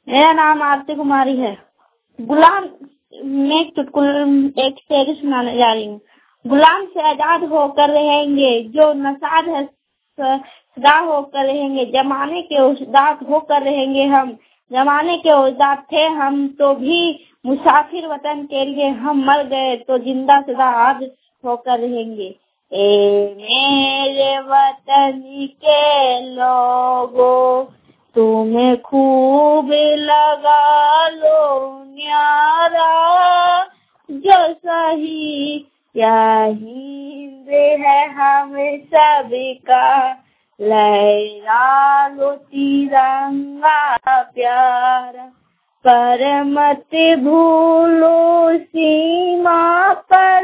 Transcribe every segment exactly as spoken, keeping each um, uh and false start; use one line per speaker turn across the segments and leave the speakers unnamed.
मेरा नाम आरती कुमारी है। गुलाम मैं एक चुटकुला एक शेर सुनाने जा रही हूँ। गुलाम से आजाद होकर रहेंगे, जो नसाद है सदा होकर रहेंगे। जमाने के उस्ताद होकर रहेंगे हम, जमाने के उस्ताद थे हम तो भी मुसाफिर वतन के लिए। हम मर गए तो जिंदा सदा आज होकर रहेंगे। ए मेरे वतन के लोगों, तुम्हें खूब लगा लो न्यारा, जो सही या हिंद है हम सबका, लहरा लो तिरंगा प्यारा। पर मत भूलो सीमा पर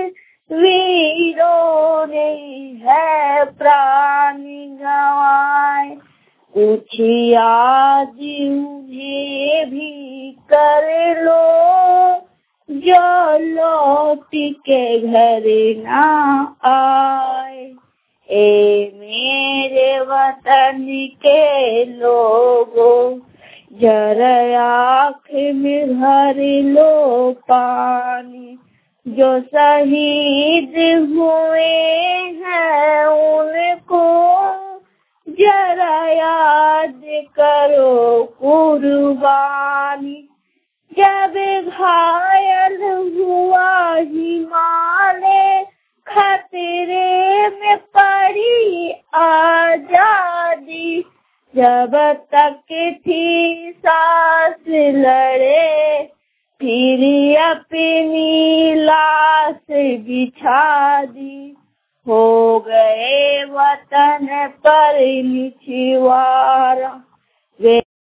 वीरों ने है प्राण गंवाए, कुछ याद उन्हें भी कर लो, जो लौट के घर ना आए। ए मेरे वतन के लोगों, जरा आँख में भर लो पानी, जो शहीद हुए हैं उनको जरा याद करो कुर्बानी। जब घायल हुआ हिमालय, खतरे में पड़ी आजादी, जब तक थी सांस लड़े फिर अपनी लाश बिछा दी। हो गए वतन पर निछवारा वे